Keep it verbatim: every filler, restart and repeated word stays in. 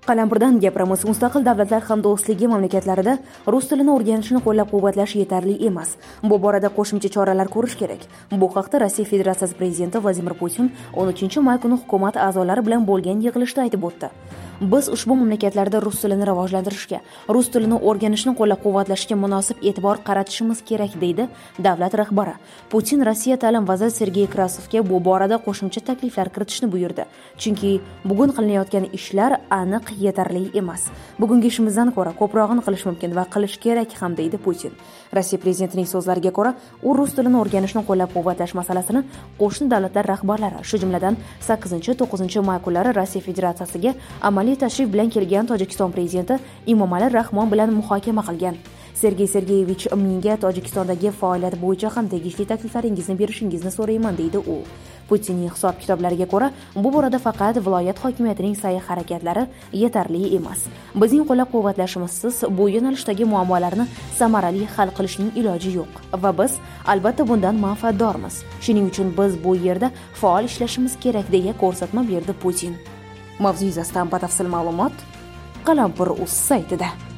Qalampirdan gapiramiz. Mustaqil davlatlar hamdo'stligi mamlakatlarida rus tilini o'rganishni qo'llab-quvvatlash yetarli emas. Bu borada qo'shimcha choralar ko'rish kerak. Bu haqda Rossiya Federatsiyasi prezidenti Vladimir Putin o'n uchinchi may kuni hukumat a'zolari bilan bo'lgan yig'ilishda aytib o'tdi. Biz ushbu mamlakatlarda rus tilini rivojlantirishga, rus tilini o'rganishni qo'llab-quvvatlashga munosib e'tibor qaratishimiz kerak, deydi davlat rahbari. Putin Rossiya ta'lim vaziri Sergey Krasovga bu borada qo'shimcha takliflar kiritishni buyurdi. Chunki bugun qilinayotgan ishlar aniq yetarli emas. Bugungi ishimizdan ko'ra ko'prog'ini qilish mumkin va qilish kerak ham, deydi Putin. Rossiya prezidentining so'zlariga ko'ra, u rus tilini o'rganishni qo'llab-quvvatlash masalasini qo'shni davlatlar rahbarlari, shu jumladan sakkizinchi to'qqizinchi may kunlari Rossiya Federatsiyasiga amaliy tashrif bilan kelgan Tojikiston prezidenti Emomali Rahmon bilan muhokama qilgan. Sergey Sergeyevich, menga Tojikistondagi faoliyat bo'yicha ham tegishli takliflaringizni berishingizni so'rayman, deydi u. Putinning hisob-kitoblariga ko'ra, bu borada faqat viloyat hokimiyatining sa'y-harakatlari yetarli emas. Bizning qo'llab-quvvatlashimizsiz bu yo'nalishdagi muammolarni samarali hal qilishning iloji yo'q va biz albatta bundan manfaatdormiz. Shuning uchun biz bu yerda faol ishlashimiz kerak, deya ko'rsatma berdi Putin. Mavzu yuzasidan batafsil ma'lumot Qalampir.uz saytida.